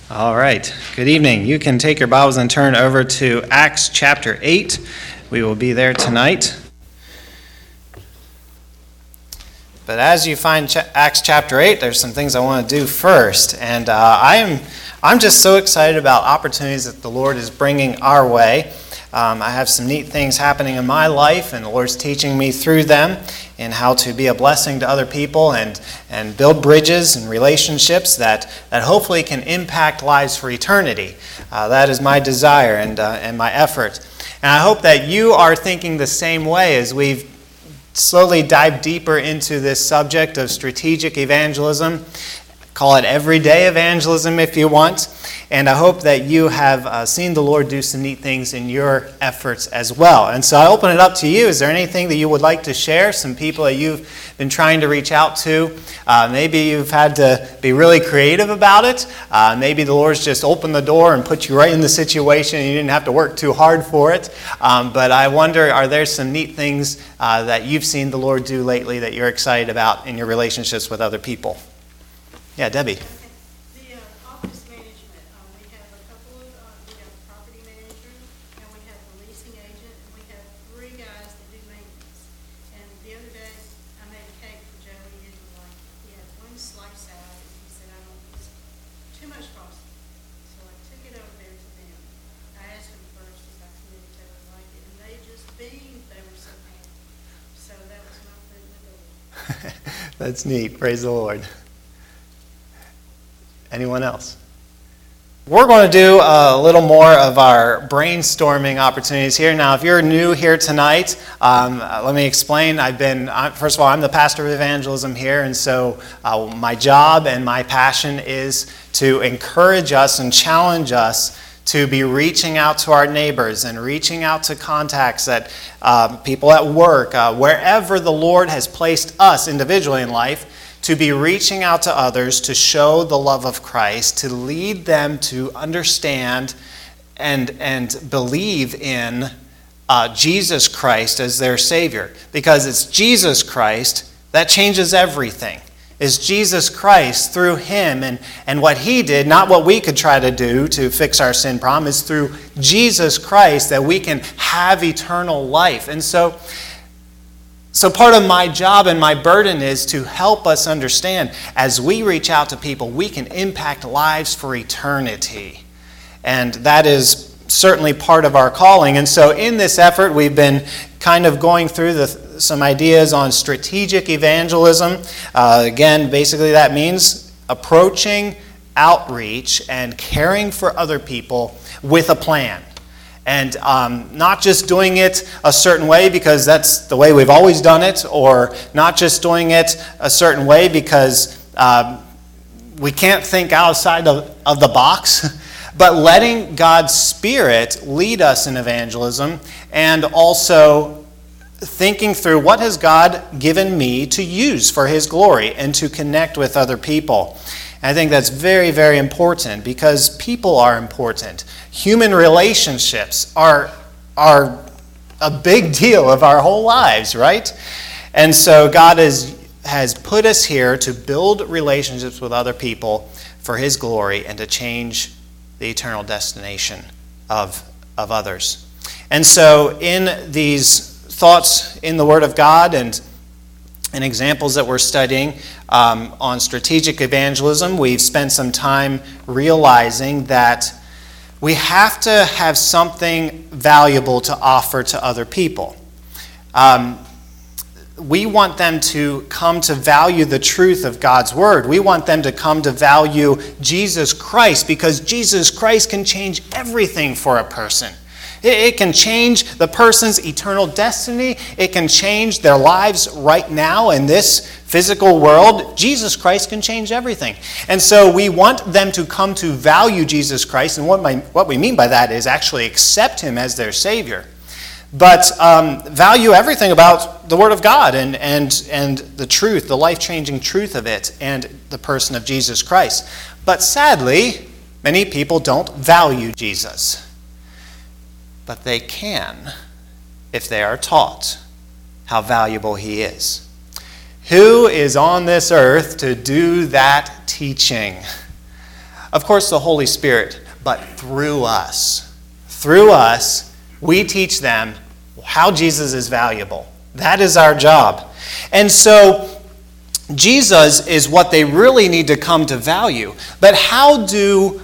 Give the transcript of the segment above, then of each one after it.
All right. Good evening. You can take your Bibles and turn over to Acts chapter 8. We will be there tonight. But as you find Acts chapter 8, there's some things I want to do first. And I'm just so excited about opportunities that the Lord is bringing our way. I have some neat things happening in my life, and the Lord's teaching me through them in how to be a blessing to other people and build bridges and relationships that hopefully can impact lives for eternity. That is my desire and my effort. And I hope that you are thinking the same way as we've slowly dived deeper into this subject of strategic evangelism. Call it everyday evangelism if you want. And I hope that you have seen the Lord do some neat things in your efforts as well. And so I open it up to you. Is there anything that you would like to share? Some people that you've been trying to reach out to? Maybe you've had to be really creative about it. Maybe the Lord's just opened the door and put you right in the situation and you didn't have to work too hard for it. But I wonder, are there some neat things that you've seen the Lord do lately that you're excited about in your relationships with other people? Yeah, Debbie. The office management, we have a couple of, we have a property manager, and we have a leasing agent, and we have 3 guys that do maintenance. And the other day, I made a cake for Joey, and he had 1 slice out, and he said, it's too much frosting. So I took it over there to them. I asked them first if I committed to it like it, and they just beamed, they were so happy. So that was my foot in the door. That's neat. Praise the Lord. Anyone else? We're going to do a little more of our brainstorming opportunities here. Now, if you're new here tonight, let me explain. First of all, I'm the pastor of evangelism here, and so my job and my passion is to encourage us and challenge us to be reaching out to our neighbors and reaching out to contacts that people at work, wherever the Lord has placed us individually in life, to be reaching out to others to show the love of Christ, to lead them to understand and believe in Jesus Christ as their Savior. Because it's Jesus Christ that changes everything. It's Jesus Christ through Him and what He did, not what we could try to do to fix our sin problem. It's through Jesus Christ that we can have eternal life. And so part of my job and my burden is to help us understand as we reach out to people, we can impact lives for eternity. And that is certainly part of our calling. And so in this effort, we've been kind of going through some ideas on strategic evangelism. Again, basically that means approaching outreach and caring for other people with a plan. And not just doing it a certain way because that's the way we've always done it, or not just doing it a certain way because we can't think outside of the box, but letting God's Spirit lead us in evangelism and also thinking through what has God given me to use for His glory and to connect with other people. I think that's very, very important because people are important. Human relationships are a big deal of our whole lives, right? And so God has put us here to build relationships with other people for His glory and to change the eternal destination of others. And so in these thoughts in the Word of God and examples that we're studying on strategic evangelism, we've spent some time realizing that we have to have something valuable to offer to other people. We want them to come to value the truth of God's Word. We want them to come to value Jesus Christ because Jesus Christ can change everything for a person. It can change the person's eternal destiny. It can change their lives right now in this physical world. Jesus Christ can change everything. And so we want them to come to value Jesus Christ. And what we mean by that is actually accept Him as their Savior. But value everything about the Word of God and the truth, the life-changing truth of it, and the person of Jesus Christ. But sadly, many people don't value Jesus. But they can if they are taught how valuable He is. Who is on this earth to do that teaching? Of course, the Holy Spirit, but through us. Through us, we teach them how Jesus is valuable. That is our job. And so, Jesus is what they really need to come to value. But how does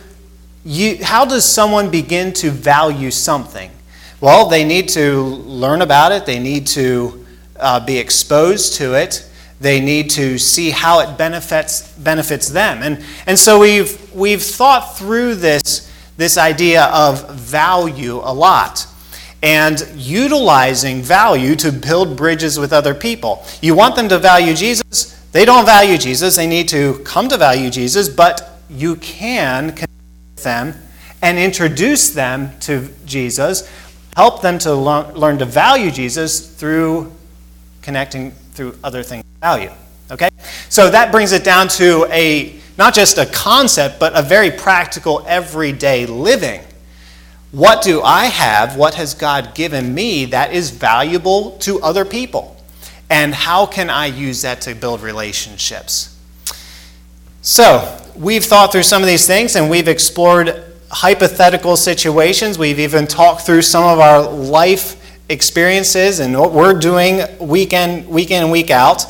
someone begin to value something? Well, they need to learn about it. They need to be exposed to it. They need to see how it benefits them. And so we've thought through this idea of value a lot, and utilizing value to build bridges with other people. You want them to value Jesus? They don't value Jesus. They need to come to value Jesus, but you can connect with them and introduce them to Jesus, help them to learn to value Jesus through connecting through other things of value. Okay? So that brings it down to not just a concept, but a very practical, everyday living. What do I have? What has God given me that is valuable to other people? And how can I use that to build relationships? So, we've thought through some of these things, and we've explored hypothetical situations. We've even talked through some of our life experiences and what we're doing week in and week out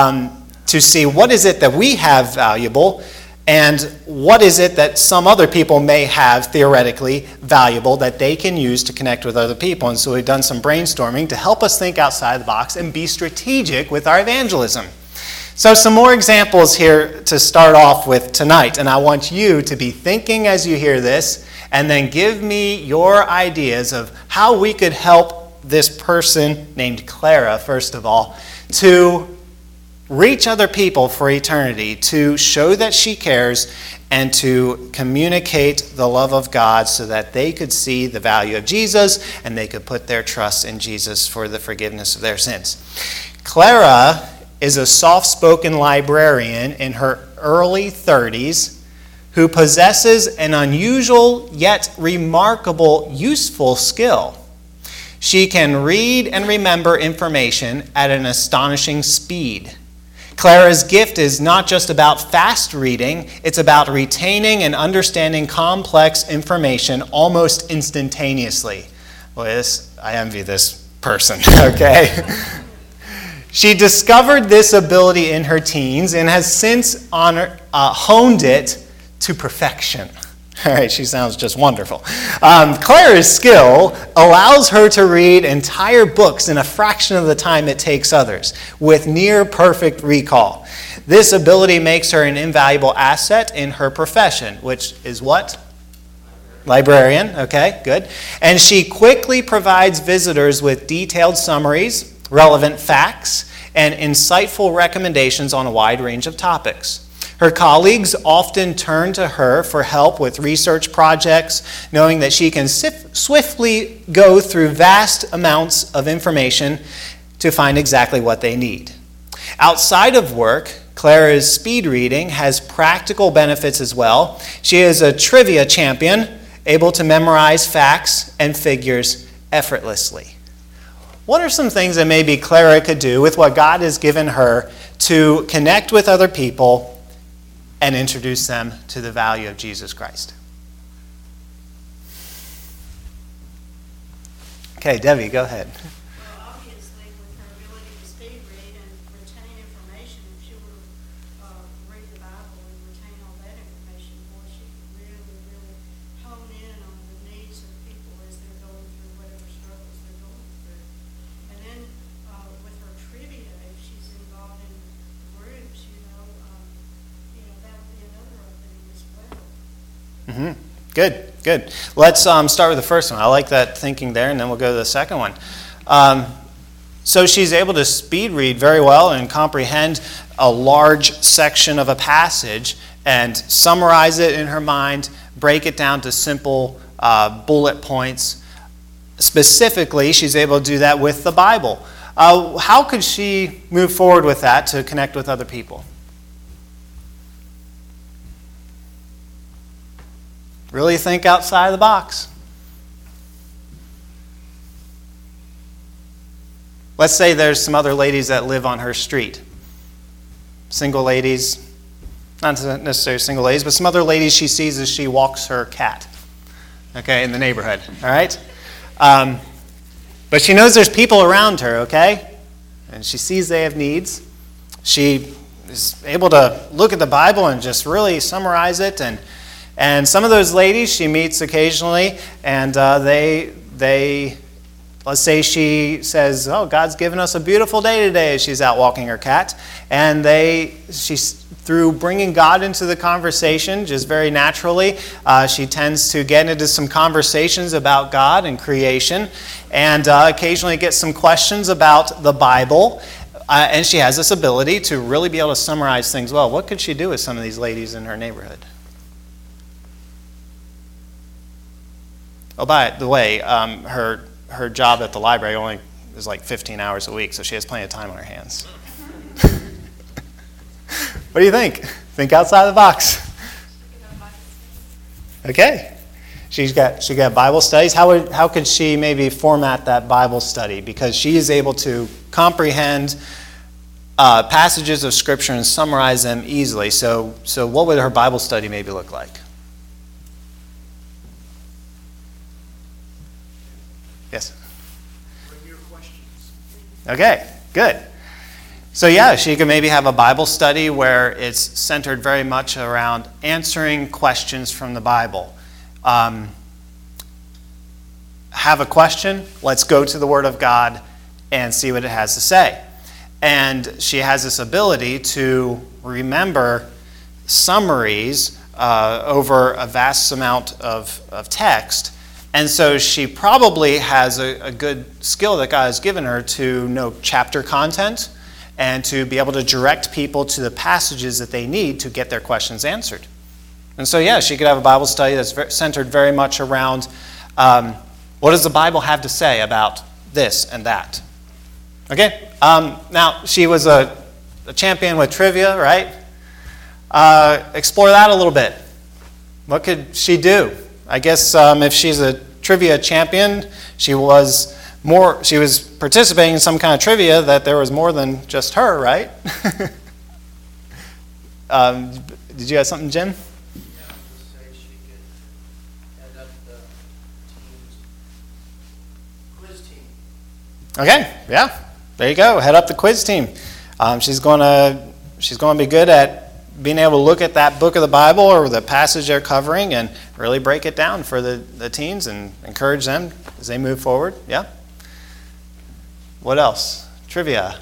to see what is it that we have valuable and what is it that some other people may have theoretically valuable that they can use to connect with other people. And so we've done some brainstorming to help us think outside the box and be strategic with our evangelism. So some more examples here to start off with tonight. And I want you to be thinking as you hear this and then give me your ideas of how we could help this person named Clara, first of all, to reach other people for eternity, to show that she cares, and to communicate the love of God so that they could see the value of Jesus and they could put their trust in Jesus for the forgiveness of their sins. Clara is a soft-spoken librarian in her early 30s who possesses an unusual yet remarkable useful skill. She can read and remember information at an astonishing speed. Clara's gift is not just about fast reading, it's about retaining and understanding complex information almost instantaneously. Boy, I envy this person, okay? She discovered this ability in her teens and has since honed it to perfection. All right, she sounds just wonderful. Clara's skill allows her to read entire books in a fraction of the time it takes others, with near perfect recall. This ability makes her an invaluable asset in her profession, which is what? Librarian, okay, good. And she quickly provides visitors with detailed summaries, relevant facts, and insightful recommendations on a wide range of topics. Her colleagues often turn to her for help with research projects, knowing that she can swiftly go through vast amounts of information to find exactly what they need. Outside of work, Clara's speed reading has practical benefits as well. She is a trivia champion, able to memorize facts and figures effortlessly. What are some things that maybe Clara could do with what God has given her to connect with other people and introduce them to the value of Jesus Christ? Okay, Debbie, go ahead. Well, obviously, with her ability to speed read and retain information, if she were to read the Bible and retain all that information, boy, she could really, really hone in on the needs of people as they're going through whatever struggles they're going through. And then with her trivia, if she's involved in groups, that would be another opening as well. Mm-hmm. Good. Let's start with the first one. I like that thinking there, and then we'll go to the second one. So she's able to speed read very well and comprehend a large section of a passage and summarize it in her mind, break it down to simple bullet points. Specifically, she's able to do that with the Bible. How could she move forward with that to connect with other people? Really think outside the box. Let's say there's some other ladies that live on her street. Single ladies, not necessarily single ladies, but some other ladies she sees as she walks her cat, okay, in the neighborhood, all right? But she knows there's people around her, okay? And she sees they have needs. She is able to look at the Bible and just really summarize it. And some of those ladies she meets occasionally, and they let's say she says, "Oh, God's given us a beautiful day today," as she's out walking her cat. And through bringing God into the conversation, just very naturally, she tends to get into some conversations about God and creation, and occasionally get some questions about the Bible. And she has this ability to really be able to summarize things well. What could she do with some of these ladies in her neighborhood? Oh, by the way, her job at the library only is like 15 hours a week, so she has plenty of time on her hands. What do you think? Think outside the box. Okay. She got Bible studies. How could she maybe format that Bible study? Because she is able to comprehend passages of Scripture and summarize them easily. So what would her Bible study maybe look like? Yes? Bring your questions. Okay, good. So yeah, she could maybe have a Bible study where it's centered very much around answering questions from the Bible. Have a question, let's go to the Word of God and see what it has to say. And she has this ability to remember summaries over a vast amount of text. And so she probably has a good skill that God has given her to know chapter content and to be able to direct people to the passages that they need to get their questions answered. And so, yeah, she could have a Bible study that's centered very much around what does the Bible have to say about this and that. Okay? Now, she was a champion with trivia, right? Explore that a little bit. What could she do? I guess if she's a trivia champion, she was participating in some kind of trivia that there was more than just her, right? Did you have something, Jim? Yeah, just say she could head up the quiz team. Okay, yeah, there you go. Head up the quiz team. She's going to be good at being able to look at that book of the Bible or the passage they're covering and really break it down for the teens and encourage them as they move forward. Yeah. What else? Trivia.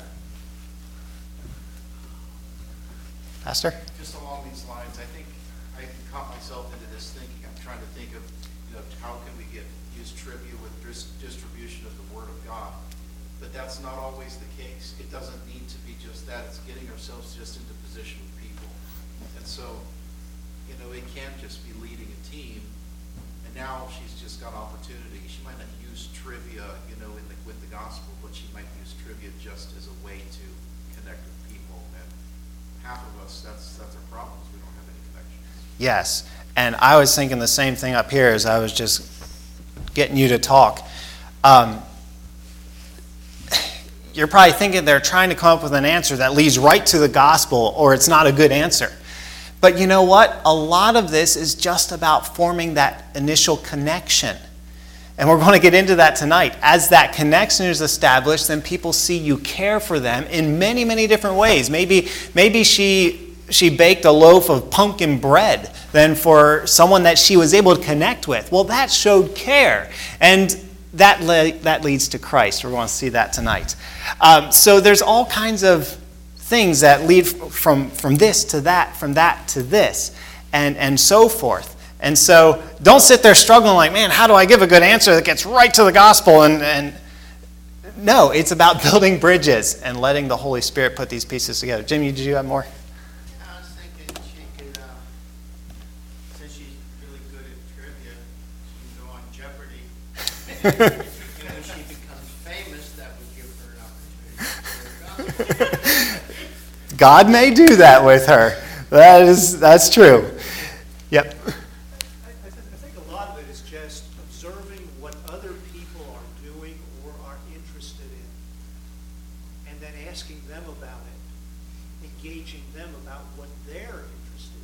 Pastor? Just along these lines, I think I caught myself into this thinking. I'm trying to think of, how can we use trivia with distribution of the Word of God? But that's not always the case. It doesn't need to be just that. It's getting ourselves just into position with people. And so, it can't just be leading a team. And now she's just got opportunity. She might not use trivia, with the gospel, but she might use trivia just as a way to connect with people. And half of us, that's our problem, is we don't have any connections. Yes. And I was thinking the same thing up here as I was just getting you to talk. You're probably thinking they're trying to come up with an answer that leads right to the gospel, or it's not a good answer. But you know what? A lot of this is just about forming that initial connection. And we're going to get into that tonight. As that connection is established, then people see you care for them in many, many different ways. Maybe she baked a loaf of pumpkin bread then for someone that she was able to connect with. Well, that showed care. And that leads to Christ. We're going to see that tonight. So there's all kinds of things that lead from this to that, from that to this, and so forth. And so don't sit there struggling like, man, how do I give a good answer that gets right to the gospel? And no, it's about building bridges and letting the Holy Spirit put these pieces together. Jim, did you have more? I was thinking she could, since she's really good at trivia, she can go on Jeopardy. If she becomes famous, that would give her an opportunity to share the gospel. God may do that with her. That's true. Yep. I think a lot of it is just observing what other people are doing or are interested in, and then asking them about it, engaging them about what they're interested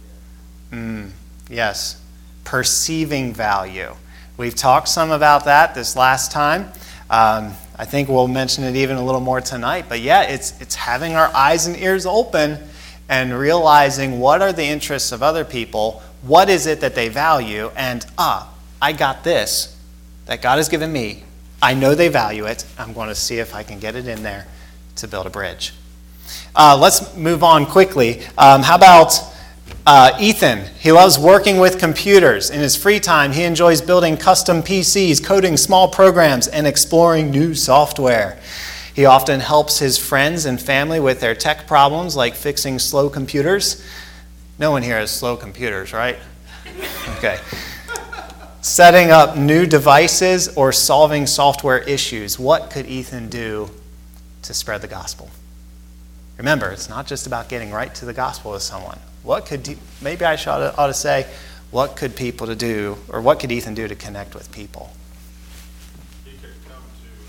Yes, perceiving value. We've talked some about that this last time. I think we'll mention it even a little more tonight. But yeah, it's having our eyes and ears open and realizing what are the interests of other people, what is it that they value, and I got this that God has given me. I know they value it. I'm going to see if I can get it in there to build a bridge. Let's move on quickly. How about Ethan? He loves working with computers. In his free time, he enjoys building custom PCs, coding small programs, and exploring new software. He often helps his friends and family with their tech problems, like fixing slow computers. No one here has slow computers, right? Okay. Setting up new devices or solving software issues. What could Ethan do to spread the gospel? Remember, it's not just about getting right to the gospel with someone. Maybe I ought to say, what could people to do, or what could Ethan do to connect with people? He could come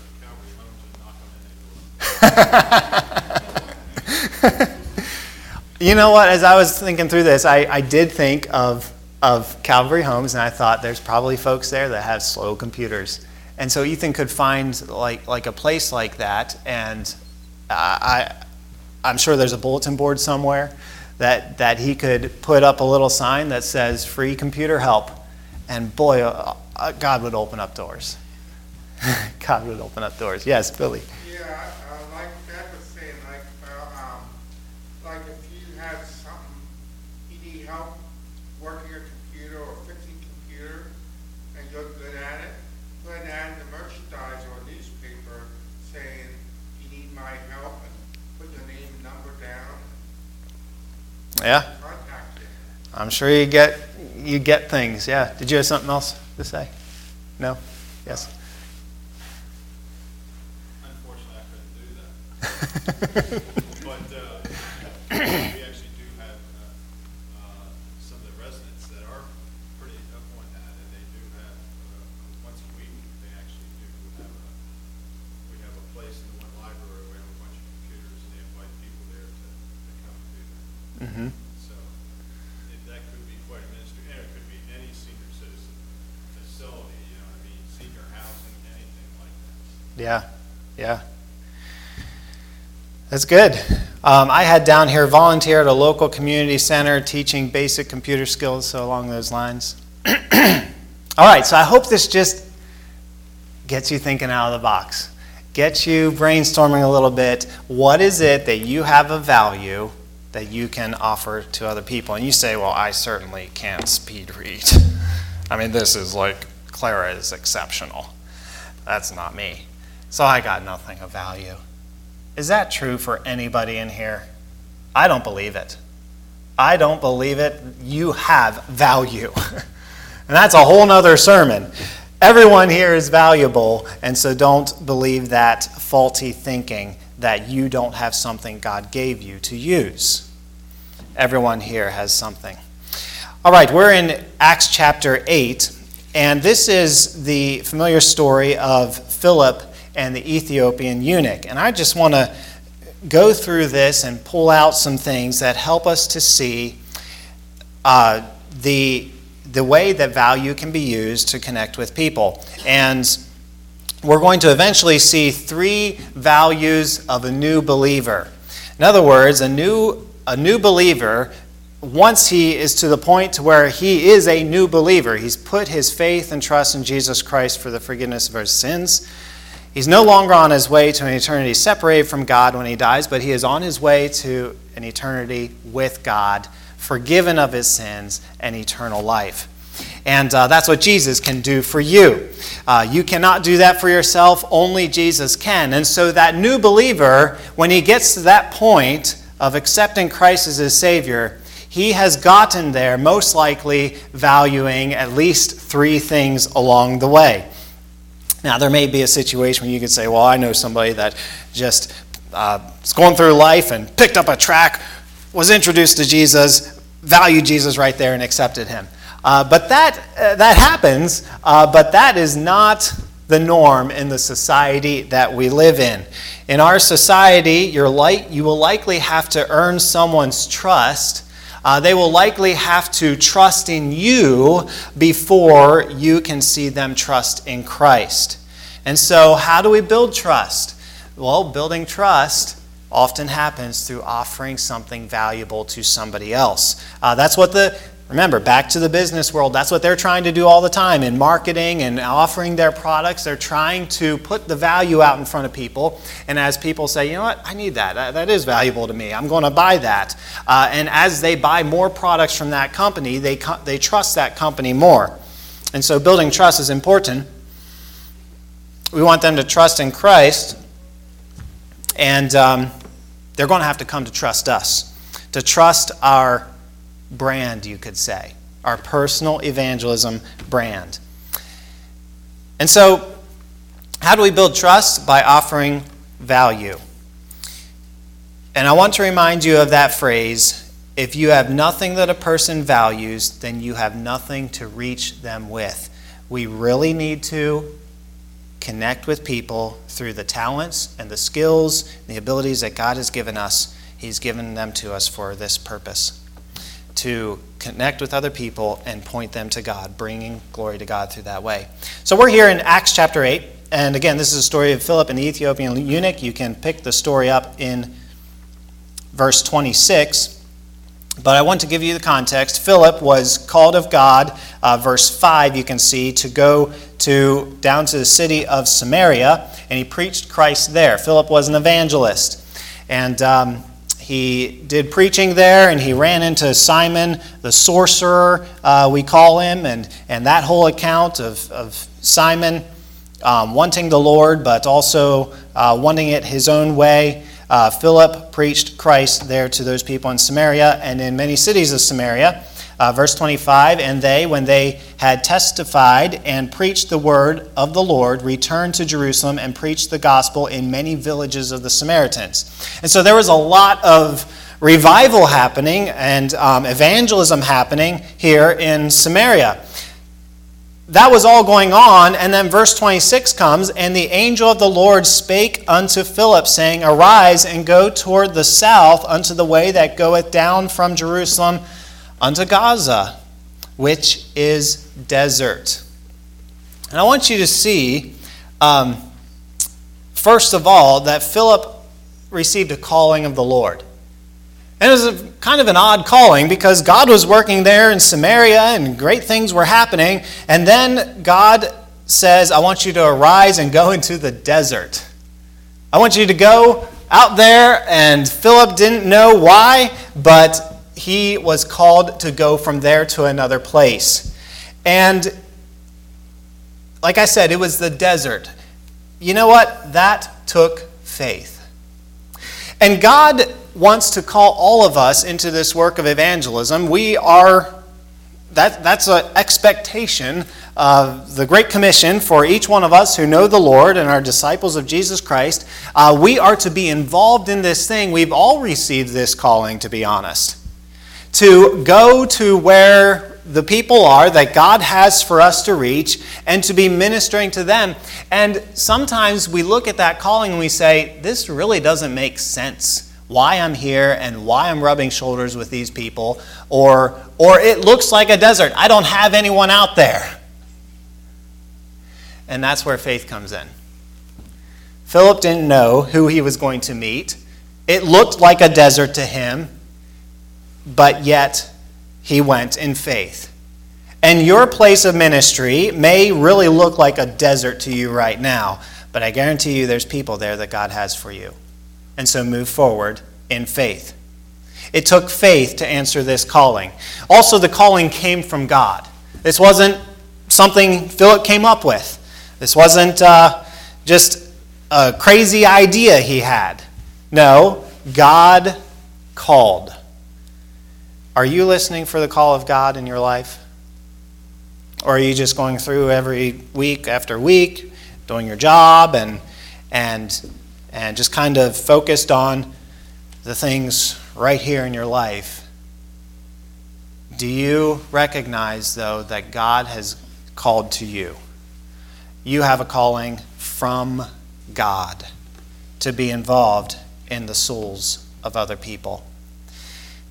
to Calvary Homes and knock on any door. You know what? As I was thinking through this, I did think of Calvary Homes, and I thought there's probably folks there that have slow computers. And so Ethan could find like a place like that, and I'm sure there's a bulletin board somewhere that he could put up a little sign that says free computer help. And boy, God would open up doors. God would open up doors. Yes, Billy. Yeah, like Dad was saying, like if you have something, you need help working a computer or fixing a computer, and you're good at it, go ahead and add the merchandise or a newspaper saying, you need my help, and put your name and number down. Yeah, Contact you. I'm sure you get things. Yeah. Did you have something else to say? No? Yes. Unfortunately, I couldn't do that. But we actually do have some of the residents that are pretty up on that, and they do have, once a week, they actually do have we have a place in the one library where we have a bunch of computers, and they invite people there to come and do that. Mm-hmm. So that could be quite a ministry, and it could be any senior citizen facility, you know what I mean, senior housing, anything like that. Yeah. That's good. I had down here volunteer at a local community center teaching basic computer skills, so along those lines. All right, so I hope this just gets you thinking out of the box, gets you brainstorming a little bit. What is it that you have of value that you can offer to other people? And you say, well, I certainly can't speed read. I mean, this is like, Clara is exceptional. That's not me. So I got nothing of value. Is that true for anybody in here? I don't believe it. I don't believe it. You have value. And that's a whole nother sermon. Everyone here is valuable, and so don't believe that faulty thinking that you don't have something God gave you to use. Everyone here has something. All right, we're in Acts chapter 8, and this is the familiar story of Philip and the Ethiopian eunuch. And I just want to go through this and pull out some things that help us to see the way that value can be used to connect with people. And we're going to eventually see 3 values of a new believer. In other words, a new believer, once he is to the point to where he is a new believer, he's put his faith and trust in Jesus Christ for the forgiveness of his sins. He's no longer on his way to an eternity separated from God when he dies, but he is on his way to an eternity with God, forgiven of his sins, and eternal life. And that's what Jesus can do for you. You cannot do that for yourself. Only Jesus can. And so that new believer, when he gets to that point of accepting Christ as his Savior, he has gotten there most likely valuing at least 3 things along the way. Now, there may be a situation where you could say, well, I know somebody that just is going through life and picked up a tract, was introduced to Jesus, valued Jesus right there and accepted him. But that happens, but that is not the norm in the society that we live in. In our society, you will likely have to earn someone's trust They will likely have to trust in you before you can see them trust in Christ. And so how do we build trust? Well, building trust often happens through offering something valuable to somebody else. Remember, back to the business world, that's what they're trying to do all the time in marketing and offering their products. They're trying to put the value out in front of people. And as people say, you know what, I need that. That is valuable to me. I'm going to buy that. And as they buy more products from that company, they trust that company more. And so building trust is important. We want them to trust in Christ. And they're going to have to come to trust us, to trust our brand, you could say, our personal evangelism brand. And so, how do we build trust? By offering value. And I want to remind you of that phrase, if you have nothing that a person values, then you have nothing to reach them with. We really need to connect with people through the talents and the skills and the abilities that God has given us. He's given them to us for this purpose, to connect with other people and point them to God, bringing glory to God through that way. So we're here in Acts chapter 8, and again, this is a story of Philip and the Ethiopian eunuch. You can pick the story up in verse 26, but I want to give you the context. Philip was called of God, verse 5 you can see, to go down to the city of Samaria, and he preached Christ there. Philip was an evangelist, and he did preaching there, and he ran into Simon the sorcerer, we call him, and that whole account of Simon wanting the Lord, but also wanting it his own way. Philip preached Christ there to those people in Samaria and in many cities of Samaria. Verse 25, and they, when they had testified and preached the word of the Lord, returned to Jerusalem and preached the gospel in many villages of the Samaritans. And so there was a lot of revival happening and evangelism happening here in Samaria. That was all going on, and then verse 26 comes, and the angel of the Lord spake unto Philip, saying, Arise and go toward the south unto the way that goeth down from Jerusalem unto Gaza, which is desert. And I want you to see, first of all, that Philip received a calling of the Lord. And it was kind of an odd calling because God was working there in Samaria and great things were happening. And then God says, I want you to arise and go into the desert. I want you to go out there, and Philip didn't know why, but he was called to go from there to another place. And like I said, it was the desert. You know what? That took faith. And God wants to call all of us into this work of evangelism. That's an expectation of the Great Commission for each one of us who know the Lord and are disciples of Jesus Christ. We are to be involved in this thing. We've all received this calling, to be honest, to go to where the people are that God has for us to reach and to be ministering to them. And sometimes we look at that calling and we say, this really doesn't make sense. Why I'm here and why I'm rubbing shoulders with these people, or it looks like a desert. I don't have anyone out there. And that's where faith comes in. Philip didn't know who he was going to meet. It looked like a desert to him, but yet he went in faith. And your place of ministry may really look like a desert to you right now, but I guarantee you there's people there that God has for you. And so move forward in faith. It took faith to answer this calling. Also, the calling came from God. This wasn't something Philip came up with. This wasn't just a crazy idea he had. No, God called. Are you listening for the call of God in your life? Or are you just going through every week after week, doing your job and just kind of focused on the things right here in your life? Do you recognize, though, that God has called to you? You have a calling from God to be involved in the souls of other people.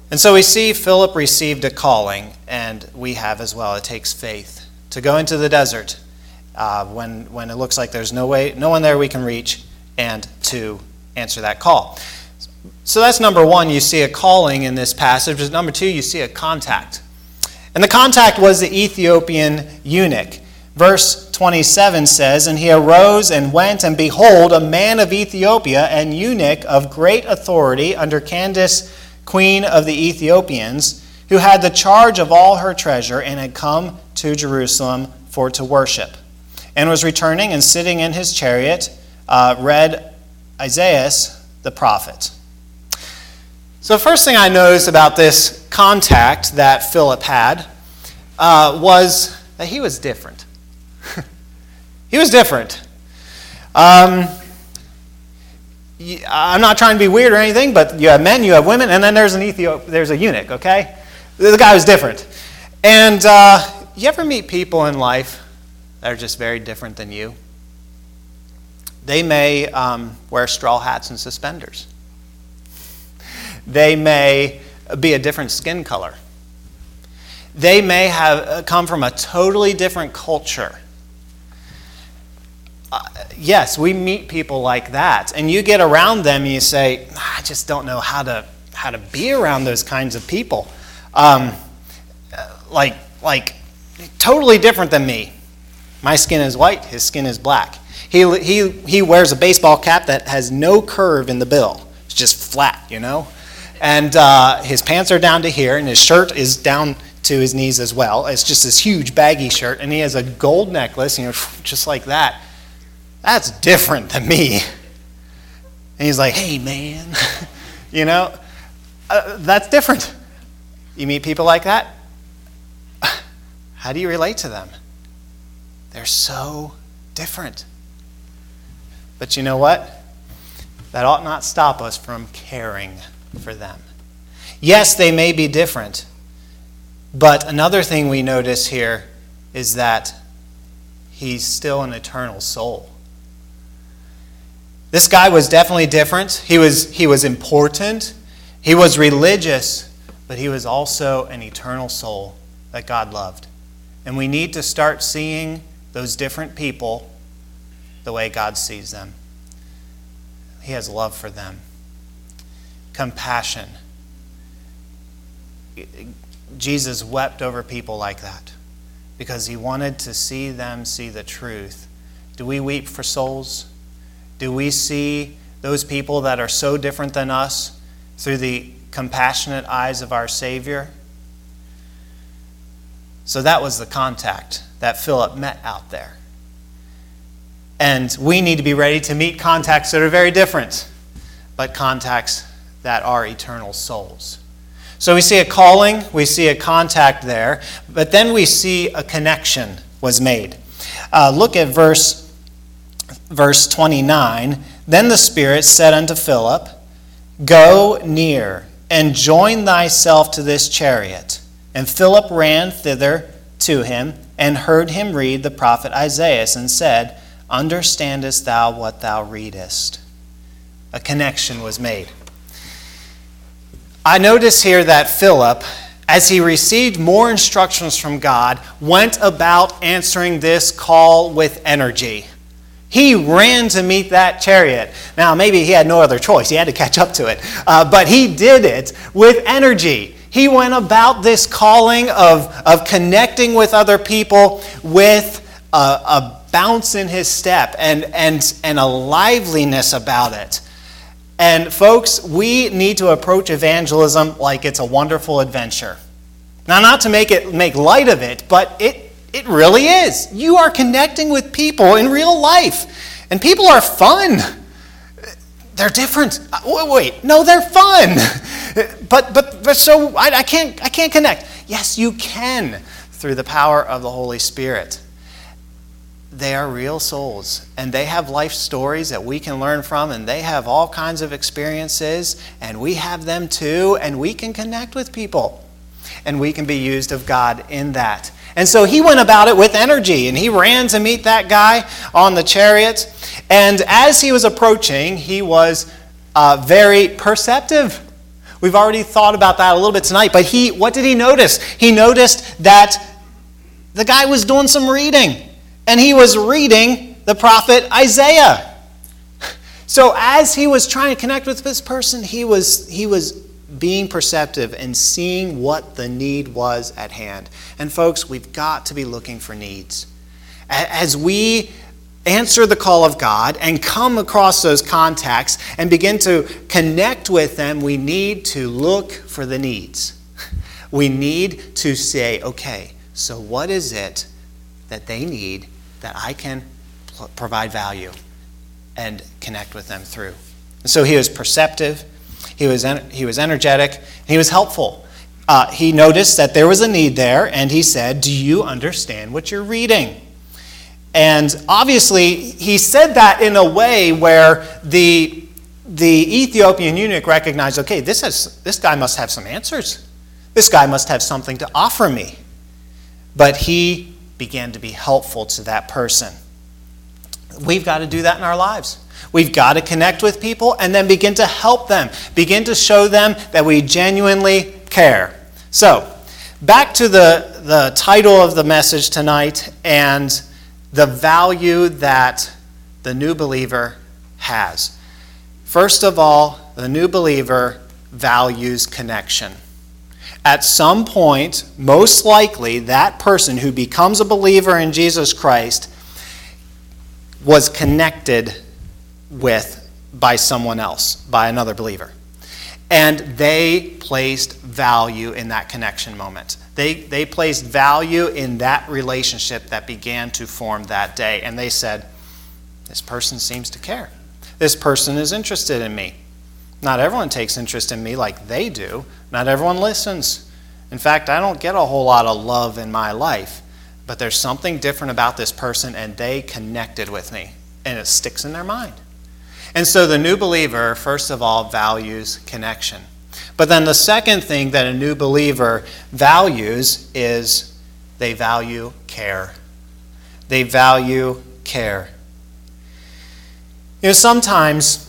And so we see Philip received a calling, and we have as well. It takes faith to go into the desert when it looks like there's no one there we can reach, and to answer that call. So that's number one. You see a calling in this passage. But number two, you see a contact. And the contact was the Ethiopian eunuch. Verse 27 says, "And he arose and went, and behold, a man of Ethiopia, an eunuch of great authority under Candace, queen of the Ethiopians, who had the charge of all her treasure, and had come to Jerusalem for to worship, and was returning, and sitting in his chariot, read Isaiah the prophet." So the first thing I noticed about this contact that Philip had was that he was different. He was different. I'm not trying to be weird or anything, but you have men, you have women, and then there's a eunuch, okay? The guy was different. And you ever meet people in life that are just very different than you? They may wear straw hats and suspenders. They may be a different skin color. They may have come from a totally different culture. Yes, we meet people like that, and you get around them and you say, "I just don't know how to be around those kinds of people." Like totally different than me. My skin is white, his skin is black. He wears a baseball cap that has no curve in the bill. It's just flat, you know? And his pants are down to here, and his shirt is down to his knees as well. It's just this huge baggy shirt, and he has a gold necklace, just like that. That's different than me. And he's like, "Hey, man," that's different. You meet people like that, how do you relate to them? They're so different. But you know what? That ought not stop us from caring for them. Yes, they may be different, but another thing we notice here is that he's still an eternal soul. This guy was definitely different. He was important. He was religious, but he was also an eternal soul that God loved. And we need to start seeing those different people the way God sees them. He has love for them. Compassion. Jesus wept over people like that because he wanted to see them see the truth. Do we weep for souls? Do we see those people that are so different than us through the compassionate eyes of our Savior? So that was the contact that Philip met out there. And we need to be ready to meet contacts that are very different, but contacts that are eternal souls. So we see a calling, we see a contact there, but then we see a connection was made. Look at verse 29. "Then the Spirit said unto Philip, Go near, and join thyself to this chariot. And Philip ran thither to him, and heard him read the prophet Isaiah, and said, Understandest thou what thou readest?" A connection was made. I notice here that Philip, as he received more instructions from God, went about answering this call with energy. He ran to meet that chariot. Now, maybe he had no other choice. He had to catch up to it. But he did it with energy. He went about this calling of connecting with other people with a bounce in his step and a liveliness about it. And folks, we need to approach evangelism like it's a wonderful adventure. Now, not to make light of it, but it really is. You are connecting with people in real life. And people are fun. They're different. Wait, no, they're fun. But so I can't connect. Yes, you can through the power of the Holy Spirit. They are real souls, and they have life stories that we can learn from, and they have all kinds of experiences, and we have them too, and we can connect with people, and we can be used of God in that. And so he went about it with energy, and he ran to meet that guy on the chariot, and as he was approaching, he was very perceptive. We've already thought about that a little bit tonight, but what did he notice? He noticed that the guy was doing some reading, and he was reading the prophet Isaiah. So as he was trying to connect with this person, he was being perceptive and seeing what the need was at hand. And folks, we've got to be looking for needs. As we answer the call of God and come across those contacts and begin to connect with them, we need to look for the needs. We need to say, okay, so what is it that they need that I can provide value and connect with them through? And so he was perceptive, he was energetic, and he was helpful. He noticed that there was a need there, and he said, do you understand what you're reading? And obviously, he said that in a way where the Ethiopian eunuch recognized, okay, this guy must have some answers. This guy must have something to offer me. But he began to be helpful to that person. We've got to do that in our lives. We've got to connect with people and then begin to help them. Begin to show them that we genuinely care. So, back to the title of the message tonight and the value that the new believer has. First of all, the new believer values connection. At some point, most likely, that person who becomes a believer in Jesus Christ was connected with by someone else, by another believer. And they placed value in that connection moment. They placed value in that relationship that began to form that day. And they said, this person seems to care. This person is interested in me. Not everyone takes interest in me like they do. Not everyone listens. In fact, I don't get a whole lot of love in my life. But there's something different about this person, and they connected with me. And it sticks in their mind. And so the new believer, first of all, values connection. But then the second thing that a new believer values is they value care. They value care. You know, sometimes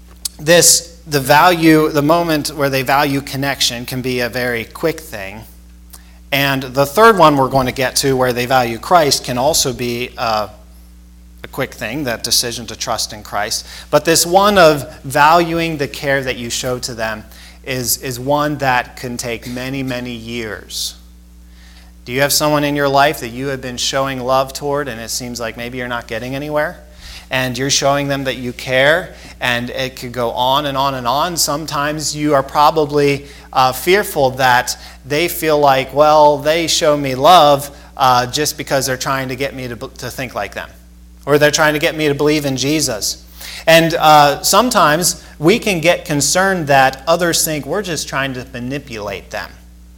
the moment where they value connection can be a very quick thing. And the third one we're going to get to, where they value Christ, can also be a quick thing, that decision to trust in Christ. But this one of valuing the care that you show to them is one that can take many, many years. Do you have someone in your life that you have been showing love toward, and it seems like maybe you're not getting anywhere? And you're showing them that you care, and it could go on and on and on. Sometimes you are probably fearful that they feel like, well, they show me love just because they're trying to get me to think like them, or they're trying to get me to believe in Jesus. And sometimes we can get concerned that others think we're just trying to manipulate them.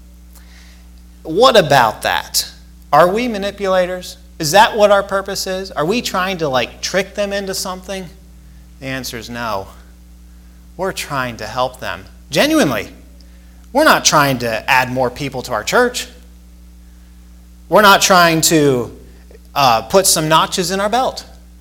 What about that? Are we manipulators? Is that what our purpose is? Are we trying to trick them into something? The answer is no. We're trying to help them. Genuinely. We're not trying to add more people to our church. We're not trying to put some notches in our belt.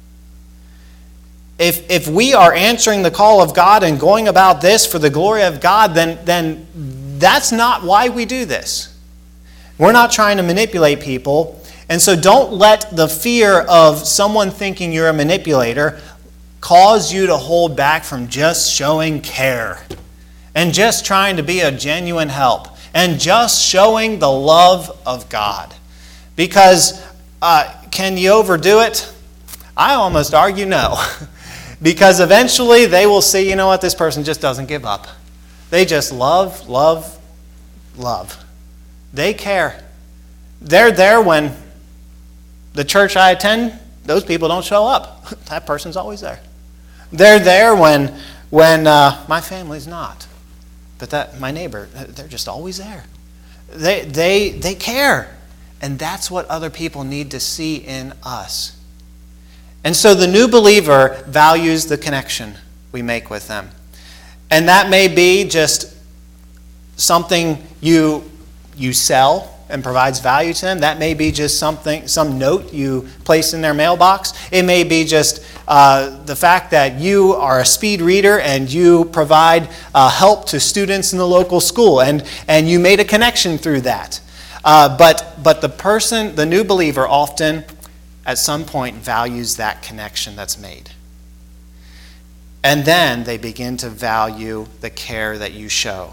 If we are answering the call of God and going about this for the glory of God, then that's not why we do this. We're not trying to manipulate people. And so don't let the fear of someone thinking you're a manipulator cause you to hold back from just showing care and just trying to be a genuine help and just showing the love of God. Because can you overdo it? I almost argue no. Because eventually they will see, you know what, this person just doesn't give up. They just love, love, love. They care. They're there when the church I attend, those people don't show up. That person's always there. They're there when my family's not. But my neighbor, they're just always there. They care. And that's what other people need to see in us. And so the new believer values the connection we make with them. And that may be just something you sell. and provides value to them. That may be just some note you place in their mailbox. It may be just the fact that you are a speed reader and you provide help to students in the local school, and you made a connection through that. But the new believer often, at some point, values that connection that's made. And then they begin to value the care that you show.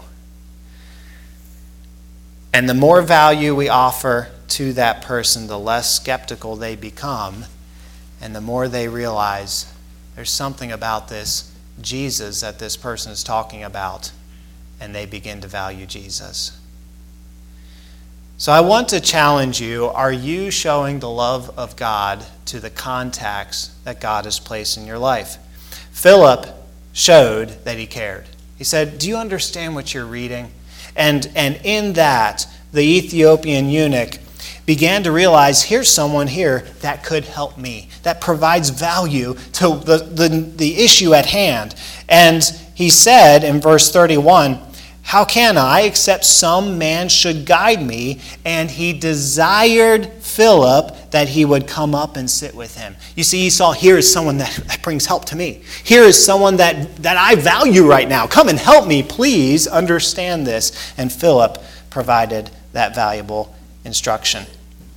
And the more value we offer to that person, the less skeptical they become, and the more they realize there's something about this Jesus that this person is talking about, and they begin to value Jesus. So I want to challenge you, are you showing the love of God to the contacts that God has placed in your life? Philip showed that he cared. He said, do you understand what you're reading? And in that, the Ethiopian eunuch began to realize, here's someone here that could help me, that provides value to the issue at hand. And he said in verse 31, how can I, except some man should guide me? And he desired Philip that he would come up and sit with him. You see, he saw, here is someone that brings help to me. Here is someone that I value right now. Come and help me, please understand this. And Philip provided that valuable instruction.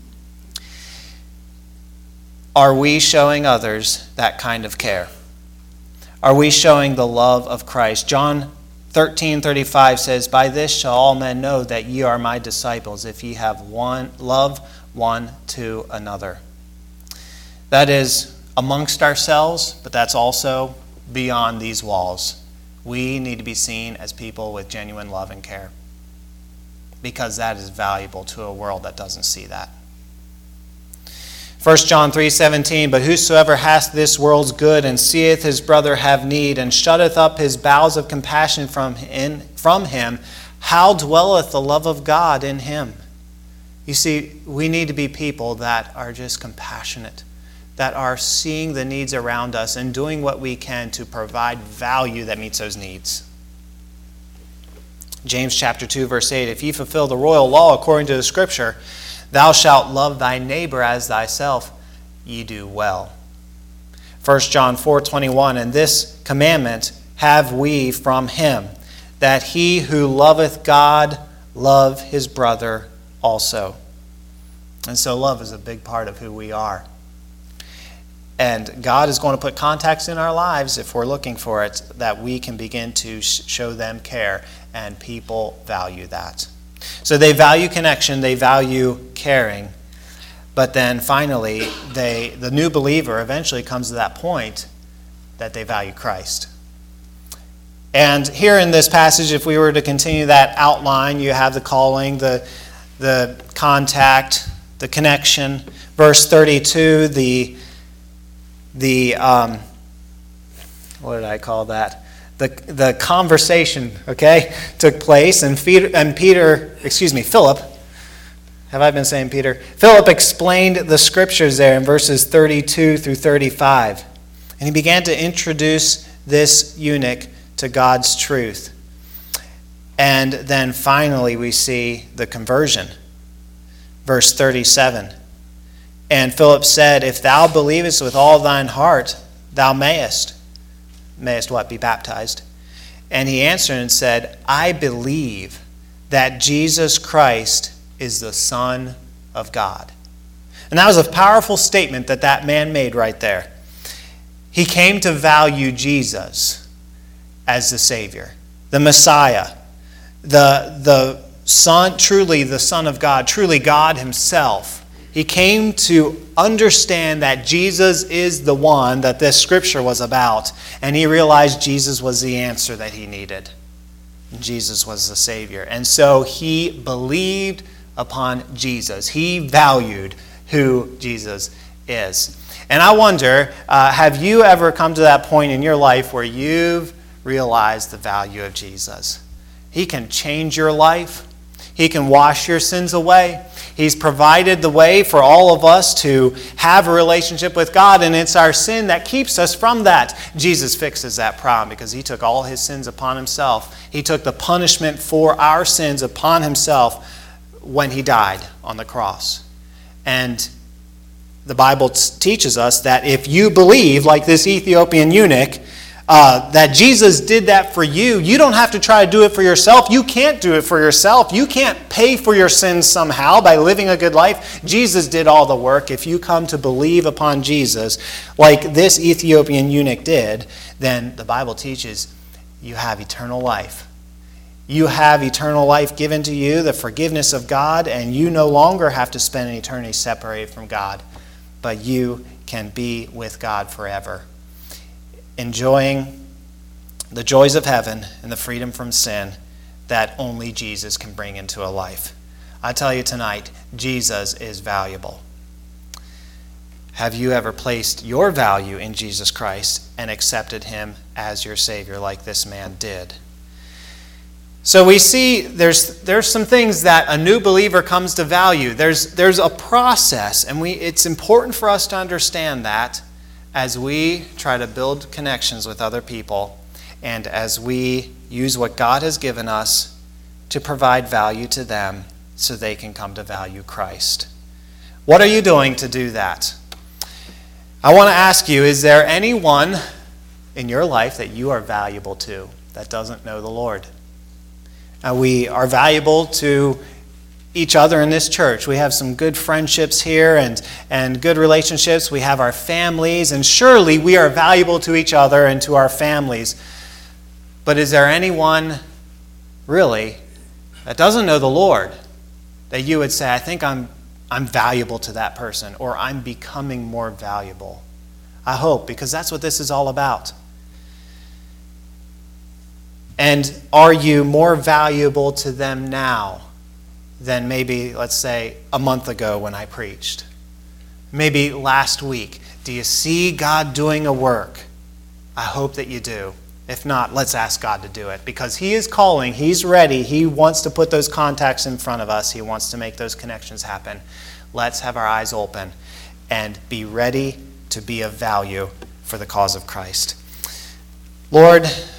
Are we showing others that kind of care? Are we showing the love of Christ? John 13:35 says, by this shall all men know that ye are my disciples, if ye have love one to another. That is amongst ourselves, but that's also beyond these walls. We need to be seen as people with genuine love and care, because that is valuable to a world that doesn't see that. 1 John 3:17, but whosoever hath this world's good and seeth his brother have need, and shutteth up his bowels of compassion from him, how dwelleth the love of God in him? You see, we need to be people that are just compassionate, that are seeing the needs around us and doing what we can to provide value that meets those needs. James chapter 2, verse 8, if ye fulfill the royal law according to the Scripture, thou shalt love thy neighbor as thyself, ye do well. 1 John 4:21, and this commandment have we from him, that he who loveth God love his brother also. And so love is a big part of who we are. And God is going to put contacts in our lives, if we're looking for it, that we can begin to show them care, and people value that. So they value connection, they value caring, but then finally, the new believer eventually comes to that point that they value Christ. And here in this passage, if we were to continue that outline, you have the calling, the contact, the connection. Verse 32, what did I call that? The conversation, okay, took place, and Philip, have I been saying Peter? Philip explained the Scriptures there in verses 32 through 35. And he began to introduce this eunuch to God's truth. And then finally we see the conversion. Verse 37. And Philip said, if thou believest with all thine heart, thou mayest what? Be baptized. And he answered and said, I believe that Jesus Christ is the Son of God. And that was a powerful statement that man made right there. He came to value Jesus as the Savior, the Messiah, the Son, truly the Son of God, truly God himself. He came to understand that Jesus is the one that this scripture was about, and he realized Jesus was the answer that he needed. Jesus was the Savior. And so he believed upon Jesus. He valued who Jesus is. And I wonder, have you ever come to that point in your life where you've realized the value of Jesus? He can change your life. He can wash your sins away. He's provided the way for all of us to have a relationship with God, and it's our sin that keeps us from that. Jesus fixes that problem because he took all his sins upon himself. He took the punishment for our sins upon himself when he died on the cross. And the Bible teaches us that if you believe, like this Ethiopian eunuch, that Jesus did that for you, you don't have to try to do it for yourself. You can't do it for yourself. You can't pay for your sins somehow by living a good life. Jesus did all the work. If you come to believe upon Jesus, like this Ethiopian eunuch did, then the Bible teaches you have eternal life. You have eternal life given to you, the forgiveness of God, and you no longer have to spend an eternity separated from God, but you can be with God forever, enjoying the joys of heaven and the freedom from sin that only Jesus can bring into a life. I tell you tonight, Jesus is valuable. Have you ever placed your value in Jesus Christ and accepted him as your Savior like this man did? So we see there's some things that a new believer comes to value. There's a process, and it's important for us to understand that as we try to build connections with other people and as we use what God has given us to provide value to them so they can come to value Christ. What are you doing to do that? I want to ask you, is there anyone in your life that you are valuable to that doesn't know the Lord? We are valuable to each other in this church. We have some good friendships here and good relationships. We have our families, and surely we are valuable to each other and to our families. But is there anyone really that doesn't know the Lord that you would say, I think I'm valuable to that person, or I'm becoming more valuable? I hope, because that's what this is all about. And are you more valuable to them now than maybe, let's say, a month ago when I preached? Maybe last week. Do you see God doing a work? I hope that you do. If not, let's ask God to do it, because he is calling, he's ready, he wants to put those contacts in front of us, he wants to make those connections happen. Let's have our eyes open and be ready to be of value for the cause of Christ. Lord,